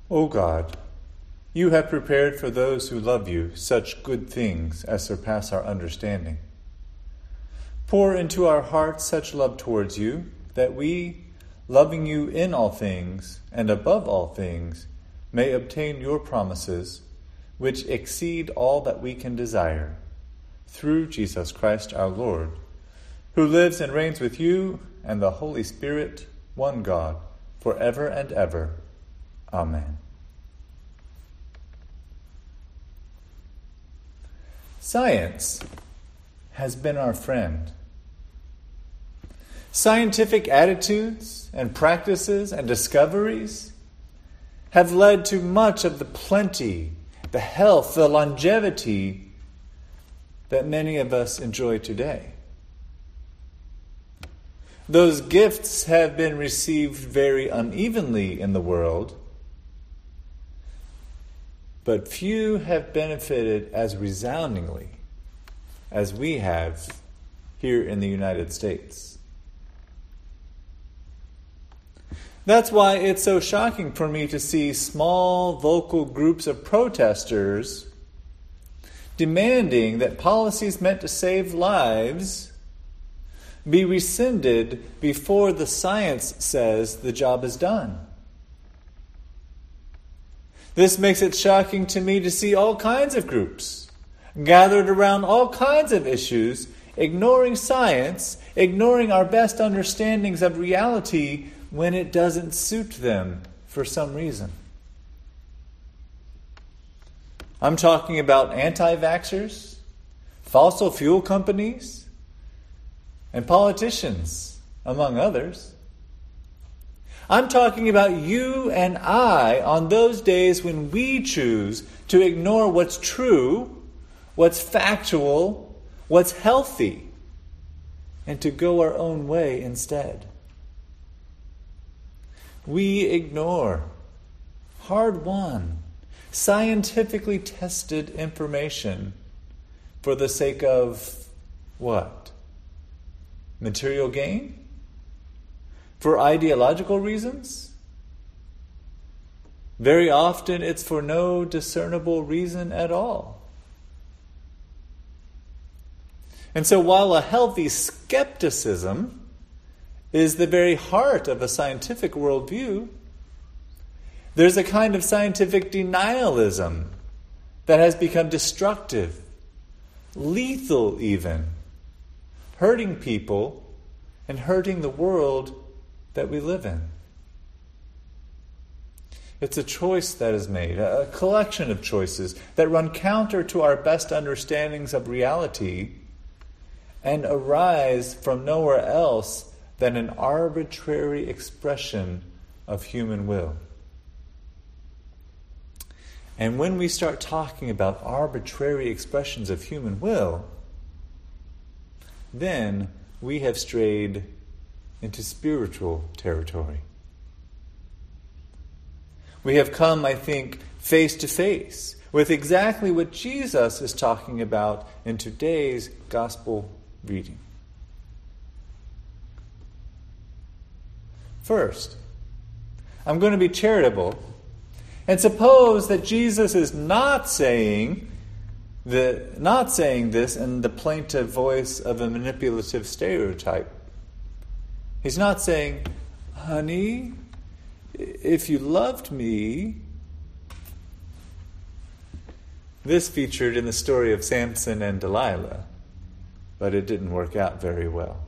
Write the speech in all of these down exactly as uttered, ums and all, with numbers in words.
O God, you have prepared for those who love you such good things as surpass our understanding. Pour into our hearts such love towards you that we, loving you in all things and above all things, may obtain your promises, which exceed all that we can desire, through Jesus Christ our Lord, who lives and reigns with you and the Holy Spirit, one God, forever and ever. Amen. Science has been our friend. Scientific attitudes and practices and discoveries have led to much of the plenty, the health, the longevity that many of us enjoy today. Those gifts have been received very unevenly in the world, but few have benefited as resoundingly as we have here in the United States. That's why it's so shocking for me to see small vocal groups of protesters demanding that policies meant to save lives be rescinded before the science says the job is done. This makes it shocking to me to see all kinds of groups gathered around all kinds of issues, ignoring science, ignoring our best understandings of reality when it doesn't suit them for some reason. I'm talking about anti-vaxxers, fossil fuel companies, and politicians, among others. I'm talking about you and I on those days when we choose to ignore what's true, what's factual, what's healthy, and to go our own way instead. We ignore hard-won, scientifically tested information for the sake of what? Material gain? For ideological reasons? Very often it's for no discernible reason at all. And so while a healthy skepticism is the very heart of a scientific worldview, there's a kind of scientific denialism that has become destructive, lethal even, hurting people and hurting the world that we live in. It's a choice that is made, a collection of choices that run counter to our best understandings of reality and arise from nowhere else than an arbitrary expression of human will. And when we start talking about arbitrary expressions of human will, then we have strayed into spiritual territory. We have come, I think, face to face with exactly what Jesus is talking about in today's gospel reading. First, I'm going to be charitable and suppose that Jesus is not saying the not saying this in the plaintive voice of a manipulative stereotype. He's not saying, honey, if you loved me. This featured in the story of Samson and Delilah, but it didn't work out very well.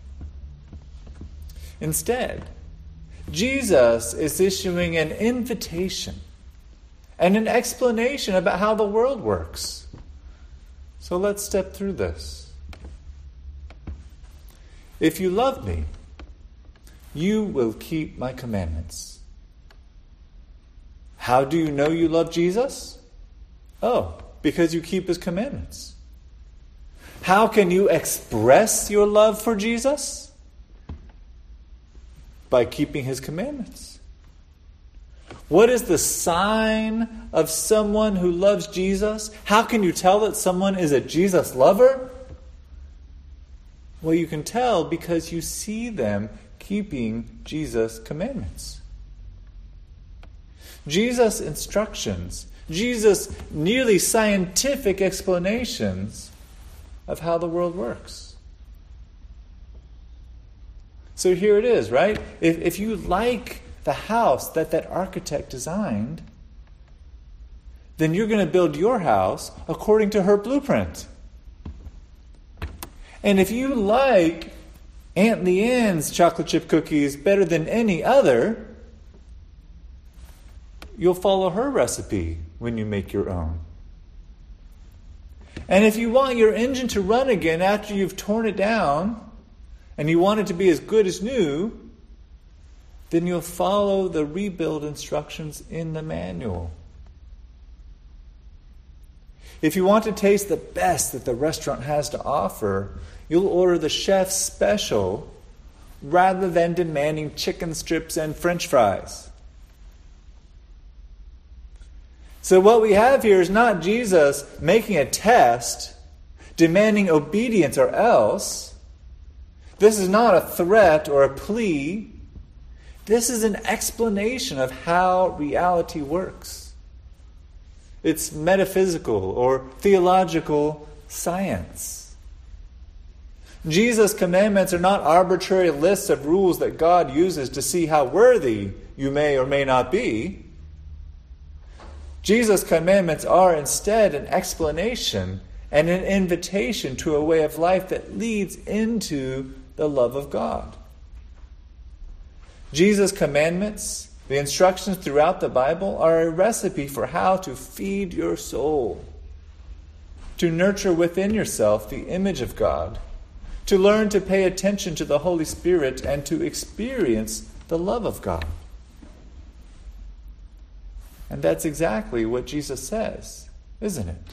Instead, Jesus is issuing an invitation and an explanation about how the world works. So let's step through this. If you love me, you will keep my commandments. How do you know you love Jesus? Oh, because you keep his commandments. How can you express your love for Jesus? By keeping his commandments. What is the sign of someone who loves Jesus? How can you tell that someone is a Jesus lover? Well, you can tell because you see them keeping Jesus' commandments. Jesus' instructions, Jesus' nearly scientific explanations of how the world works. So here it is, right? If, if you like the house that that architect designed, then you're going to build your house according to her blueprint. And if you like Aunt Leanne's chocolate chip cookies better than any other, you'll follow her recipe when you make your own. And if you want your engine to run again after you've torn it down, and you want it to be as good as new, then you'll follow the rebuild instructions in the manual. If you want to taste the best that the restaurant has to offer, you'll order the chef's special rather than demanding chicken strips and French fries. So what we have here is not Jesus making a test, demanding obedience or else. This is not a threat or a plea. This is an explanation of how reality works. It's metaphysical or theological science. Jesus' commandments are not arbitrary lists of rules that God uses to see how worthy you may or may not be. Jesus' commandments are instead an explanation and an invitation to a way of life that leads into the love of God. Jesus' commandments, the instructions throughout the Bible, are a recipe for how to feed your soul, to nurture within yourself the image of God, to learn to pay attention to the Holy Spirit, and to experience the love of God. And that's exactly what Jesus says, isn't it?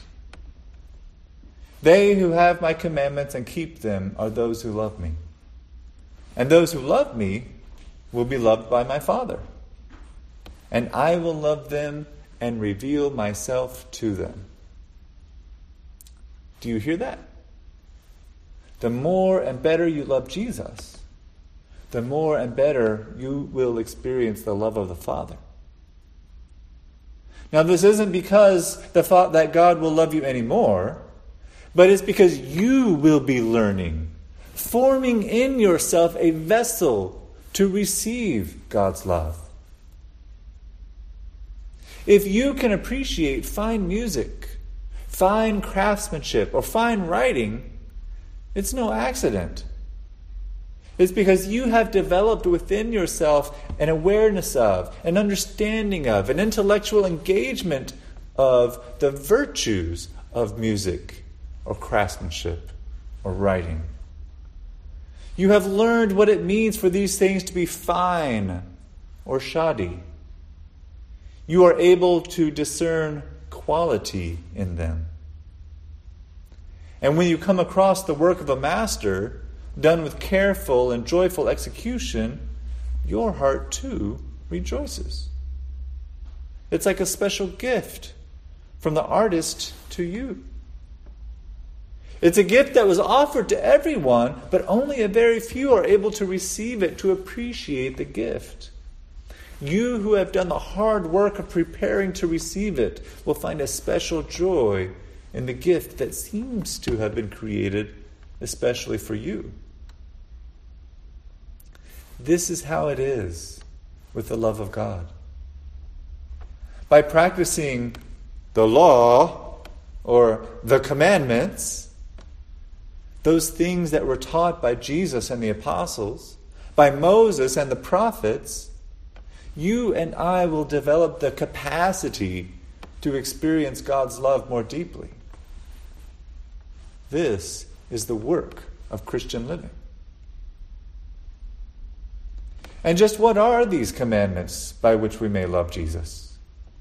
They who have my commandments and keep them are those who love me. And those who love me will be loved by my Father. And I will love them and reveal myself to them. Do you hear that? The more and better you love Jesus, the more and better you will experience the love of the Father. Now, this isn't because the thought that God will love you anymore, but it's because you will be learning, forming in yourself a vessel to receive God's love. If you can appreciate fine music, fine craftsmanship, or fine writing, it's no accident. It's because you have developed within yourself an awareness of, an understanding of, an intellectual engagement of the virtues of music or craftsmanship or writing. You have learned what it means for these things to be fine or shoddy. You are able to discern quality in them. And when you come across the work of a master, done with careful and joyful execution, your heart too rejoices. It's like a special gift from the artist to you. It's a gift that was offered to everyone, but only a very few are able to receive it, to appreciate the gift. You who have done the hard work of preparing to receive it will find a special joy in the gift that seems to have been created especially for you. This is how it is with the love of God. By practicing the law or the commandments, those things that were taught by Jesus and the apostles, by Moses and the prophets, you and I will develop the capacity to experience God's love more deeply. This is the work of Christian living. And just what are these commandments by which we may love Jesus?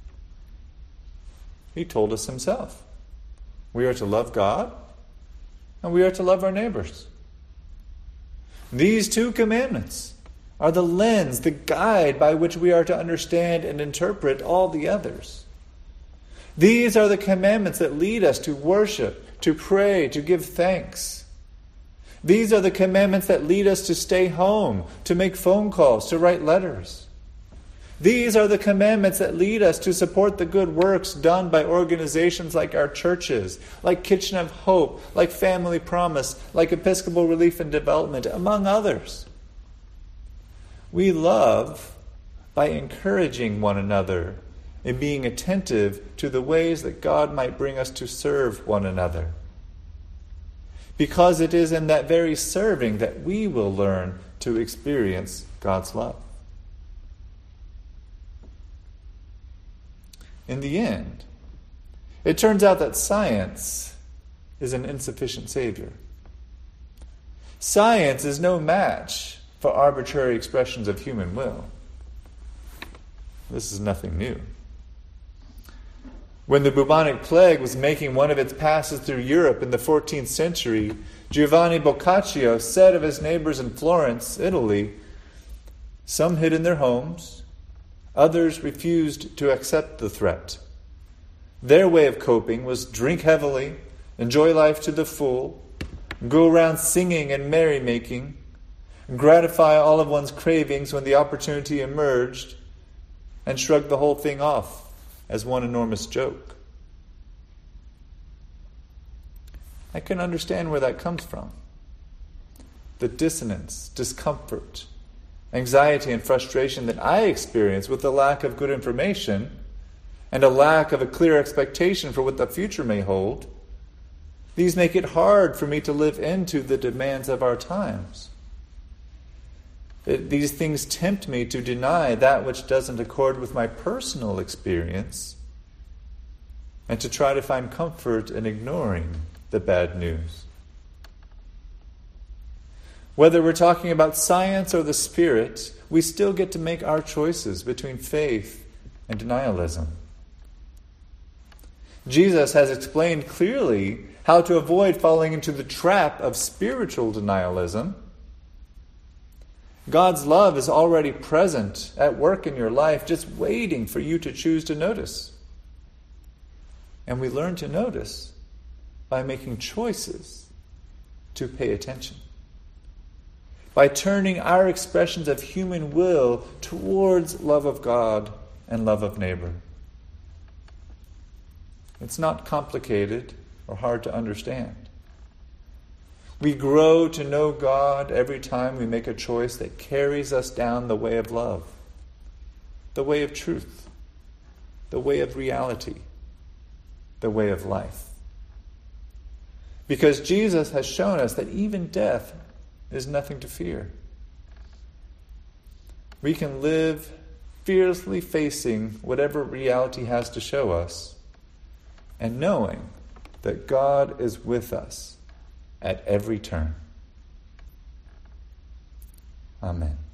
He told us himself. We are to love God, and we are to love our neighbors. These two commandments are the lens, the guide by which we are to understand and interpret all the others. These are the commandments that lead us to worship, to pray, to give thanks. These are the commandments that lead us to stay home, to make phone calls, to write letters. These are the commandments that lead us to support the good works done by organizations like our churches, like Kitchen of Hope, like Family Promise, like Episcopal Relief and Development, among others. We love by encouraging one another and being attentive to the ways that God might bring us to serve one another. Because it is in that very serving that we will learn to experience God's love. In the end, it turns out that science is an insufficient savior. Science is no match for arbitrary expressions of human will. This is nothing new. When the bubonic plague was making one of its passes through Europe in the fourteenth century, Giovanni Boccaccio said of his neighbors in Florence, Italy, "Some hid in their homes, others refused to accept the threat. Their way of coping was drink heavily, enjoy life to the full, go around singing and merrymaking, gratify all of one's cravings when the opportunity emerged, and shrug the whole thing off as one enormous joke." I can understand where that comes from. The dissonance, discomfort, anxiety, and frustration that I experience with the lack of good information and a lack of a clear expectation for what the future may hold, these make it hard for me to live into the demands of our times. It, these things tempt me to deny that which doesn't accord with my personal experience and to try to find comfort in ignoring the bad news. Whether we're talking about science or the Spirit, we still get to make our choices between faith and denialism. Jesus has explained clearly how to avoid falling into the trap of spiritual denialism. God's love is already present at work in your life, just waiting for you to choose to notice. And we learn to notice by making choices to pay attention. By turning our expressions of human will towards love of God and love of neighbor. It's not complicated or hard to understand. We grow to know God every time we make a choice that carries us down the way of love, the way of truth, the way of reality, the way of life. Because Jesus has shown us that even death is nothing to fear. We can live fearlessly facing whatever reality has to show us and knowing that God is with us at every turn. Amen.